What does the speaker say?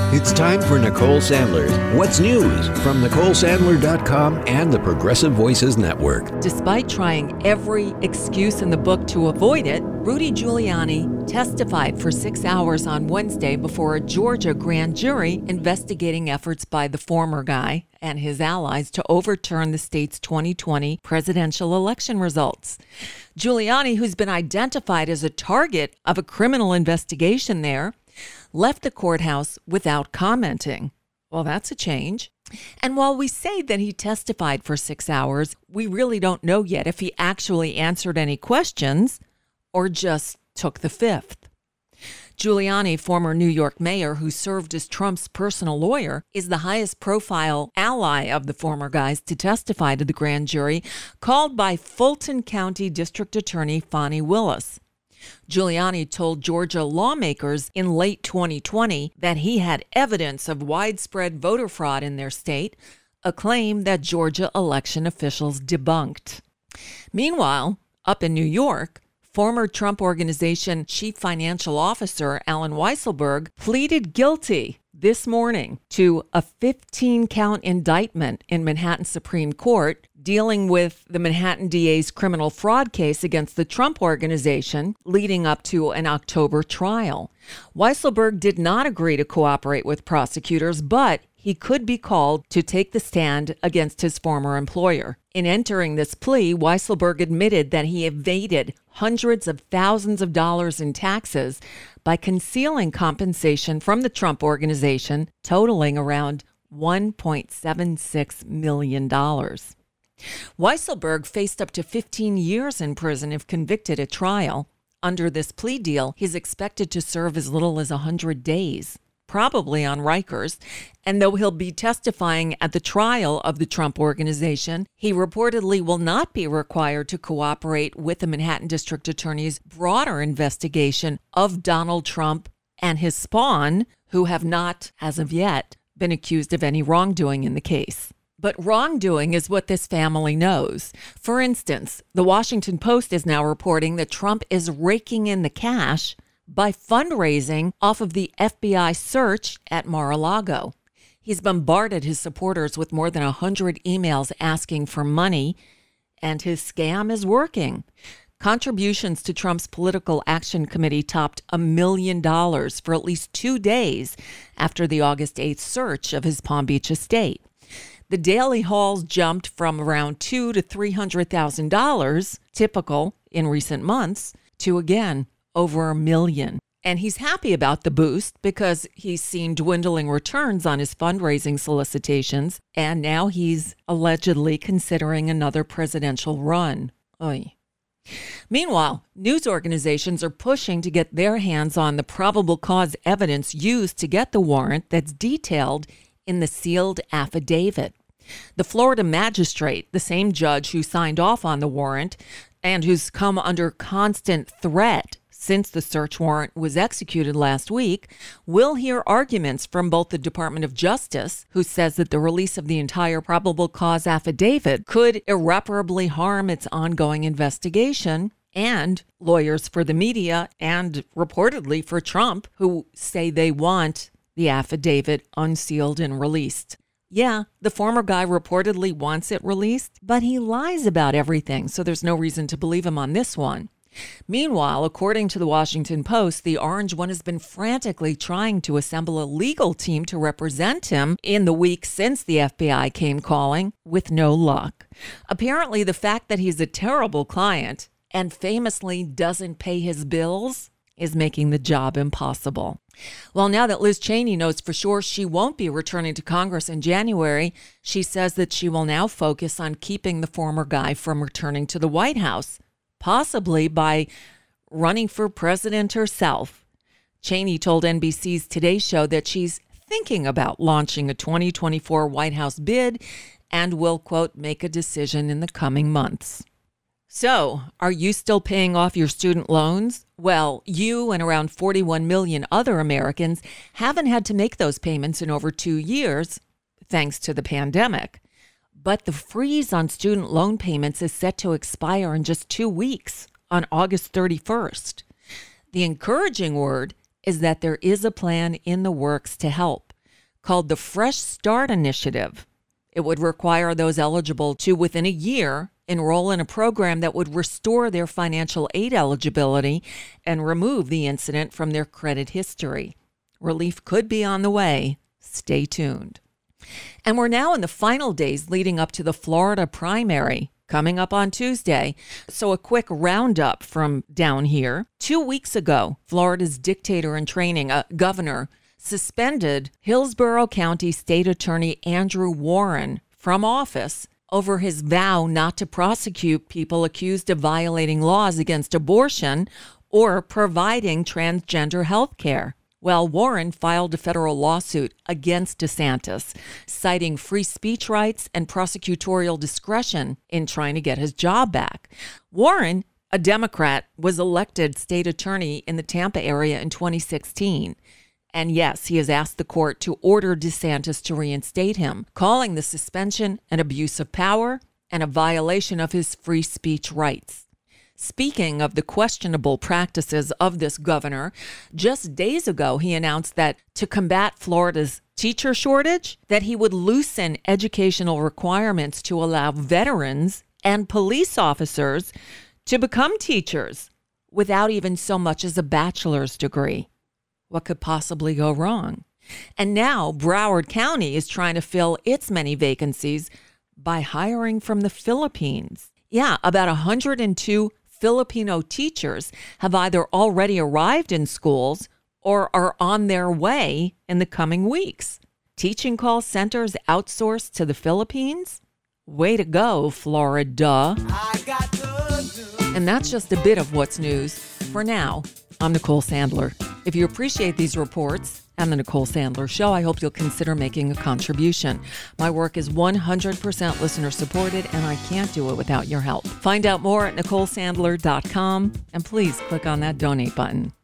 It's time for Nicole Sandler's What's News from NicoleSandler.com and the Progressive Voices Network. Despite trying every excuse in the book to avoid it, Rudy Giuliani testified for 6 hours on Wednesday before a Georgia grand jury investigating efforts by the former guy and his allies to overturn the state's 2020 presidential election results. Giuliani, who's been identified as a target of a criminal investigation there, left the courthouse without commenting. Well, that's a change. And while we say that he testified for 6 hours, we really don't know yet if he actually answered any questions or just took the fifth. Giuliani, former New York mayor who served as Trump's personal lawyer, is the highest profile ally of the former guys to testify to the grand jury, called by Fulton County District Attorney Fani Willis. Giuliani told Georgia lawmakers in late 2020 that he had evidence of widespread voter fraud in their state, a claim that Georgia election officials debunked. Meanwhile, up in New York, former Trump Organization Chief Financial Officer Allen Weisselberg pleaded guilty this morning to a 15-count indictment in Manhattan Supreme Court dealing with the Manhattan DA's criminal fraud case against the Trump Organization leading up to an October trial. Weisselberg did not agree to cooperate with prosecutors, but he could be called to take the stand against his former employer. In entering this plea, Weisselberg admitted that he evaded hundreds of thousands of dollars in taxes by concealing compensation from the Trump Organization, totaling around $1.76 million. Weisselberg faced up to 15 years in prison if convicted at trial. Under this plea deal, he's expected to serve as little as 100 days. Probably on Rikers, and though he'll be testifying at the trial of the Trump Organization, he reportedly will not be required to cooperate with the Manhattan District Attorney's broader investigation of Donald Trump and his spawn, who have not, as of yet, been accused of any wrongdoing in the case. But wrongdoing is what this family knows. For instance, the Washington Post is now reporting that Trump is raking in the cash by fundraising off of the FBI search at Mar-a-Lago. He's bombarded his supporters with more than 100 emails asking for money, and his scam is working. Contributions to Trump's Political Action Committee topped $1 million for at least 2 days after the August 8th search of his Palm Beach estate. The daily hauls jumped from around $200,000 to $300,000, typical in recent months, to again over $1 million. And he's happy about the boost because he's seen dwindling returns on his fundraising solicitations, and now he's allegedly considering another presidential run. Oy. Meanwhile, news organizations are pushing to get their hands on the probable cause evidence used to get the warrant that's detailed in the sealed affidavit. The Florida magistrate, the same judge who signed off on the warrant and who's come under constant threat since the search warrant was executed last week, will hear arguments from both the Department of Justice, who says that the release of the entire probable cause affidavit could irreparably harm its ongoing investigation, and lawyers for the media and reportedly for Trump, who say they want the affidavit unsealed and released. Yeah, the former guy reportedly wants it released, but he lies about everything, so there's no reason to believe him on this one. Meanwhile, according to the Washington Post, the Orange One has been frantically trying to assemble a legal team to represent him in the week since the FBI came calling, with no luck. Apparently, the fact that he's a terrible client and famously doesn't pay his bills is making the job impossible. Well, now that Liz Cheney knows for sure she won't be returning to Congress in January, she says that she will now focus on keeping the former guy from returning to the White House, possibly by running for president herself. Cheney told NBC's Today Show that she's thinking about launching a 2024 White House bid and will, quote, make a decision in the coming months. So, are you still paying off your student loans? Well, you and around 41 million other Americans haven't had to make those payments in over 2 years, thanks to the pandemic. But the freeze on student loan payments is set to expire in just 2 weeks, on August 31st. The encouraging word is that there is a plan in the works to help. called the Fresh Start Initiative. It would require those eligible to, within a year, enroll in a program that would restore their financial aid eligibility and remove the incident from their credit history. Relief could be on the way. Stay tuned. And we're now in the final days leading up to the Florida primary coming up on Tuesday. So a quick roundup from down here. 2 weeks ago, Florida's dictator in training, governor, suspended Hillsborough County State Attorney Andrew Warren from office over his vow not to prosecute people accused of violating laws against abortion or providing transgender health care. Well, Warren filed a federal lawsuit against DeSantis, citing free speech rights and prosecutorial discretion in trying to get his job back. Warren, a Democrat, was elected state attorney in the Tampa area in 2016. And yes, he has asked the court to order DeSantis to reinstate him, calling the suspension an abuse of power and a violation of his free speech rights. Speaking of the questionable practices of this governor, just days ago he announced that to combat Florida's teacher shortage, that he would loosen educational requirements to allow veterans and police officers to become teachers without even so much as a bachelor's degree. What could possibly go wrong? And now Broward County is trying to fill its many vacancies by hiring from the Philippines. Yeah, about 102 Filipino teachers have either already arrived in schools or are on their way in the coming weeks. Teaching call centers outsourced to the Philippines? Way to go, Florida. And that's just a bit of what's news. For now, I'm Nicole Sandler. If you appreciate these reports and The Nicole Sandler Show, I hope you'll consider making a contribution. My work is 100% listener supported, and I can't do it without your help. Find out more at NicoleSandler.com, and please click on that donate button.